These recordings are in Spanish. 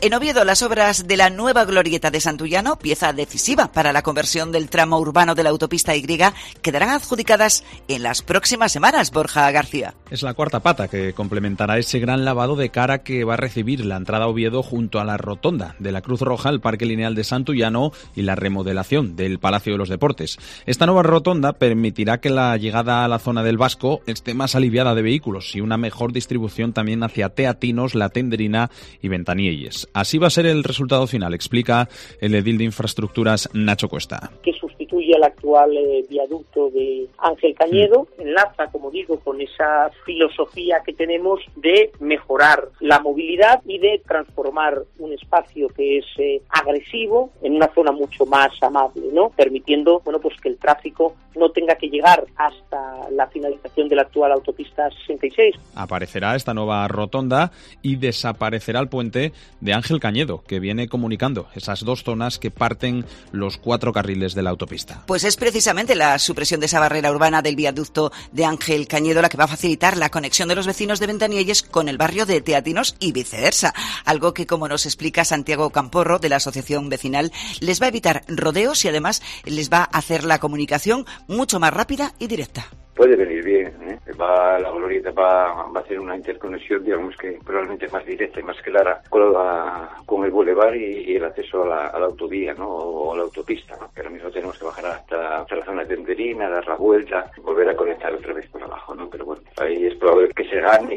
En Oviedo, las obras de la nueva glorieta de Santullano, pieza decisiva para la conversión del tramo urbano de la autopista Y, quedarán adjudicadas en las próximas semanas. Borja García. Es la cuarta pata que complementará ese gran lavado de cara que va a recibir la entrada a Oviedo junto a la rotonda de la Cruz Roja, el Parque Lineal de Santullano y la remodelación del Palacio de los Deportes. Esta nueva rotonda permitirá que la llegada a la zona del Vasco esté más aliviada de vehículos y una mejor distribución también hacia Teatinos, La Tendrina y Ventanielles. Así va a ser el resultado final, explica el edil de Infraestructuras Nacho Cuesta. Que sustituye al actual viaducto de Ángel Cañedo, enlaza, como digo, con esa filosofía que tenemos de mejorar la movilidad y de transformar un espacio que es agresivo en una zona mucho más amable, ¿no? Permitiendo, pues que el tráfico no tenga que llegar hasta la finalización de la actual autopista 66. Aparecerá esta nueva rotonda y desaparecerá el puente de Ángel Cañedo, que viene comunicando esas dos zonas que parten los 4 carriles de la autopista. Pues es precisamente la supresión de esa barrera urbana del viaducto de Ángel Cañedo la que va a facilitar la conexión de los vecinos de Ventanielles con el barrio de Teatinos y viceversa. Algo que, como nos explica Santiago Camporro, de la Asociación Vecinal, les va a evitar rodeos y además les va a hacer la comunicación mucho más rápida y directa. Puede venir bien, la glorieta va a hacer una interconexión, digamos que probablemente más directa y más clara con el bulevar y el acceso a la autovía, ¿no? O a la autopista, ¿no? Que ahora mismo tenemos que bajar hasta la zona de Tenderina, dar la vuelta, volver a conectar otra vez por abajo, ¿no? Pero bueno, ahí es probable que se gane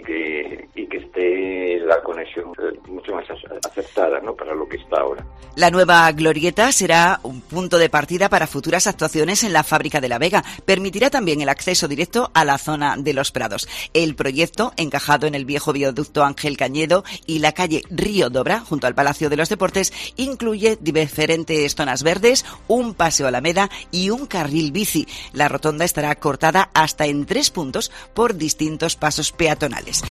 y que esté la conexión mucho más acertada, ¿no? Para lo que está ahora. La nueva glorieta será un punto de partida para futuras actuaciones en la Fábrica de la Vega. Permitirá también el acceso directo a la zona de Los Prados. El proyecto, encajado en el viejo viaducto Ángel Cañedo y la calle Río Dobra, junto al Palacio de los Deportes, incluye diferentes zonas verdes, un paseo Alameda y un carril bici. La rotonda estará cortada hasta en 3 puntos por distintos pasos peatonales.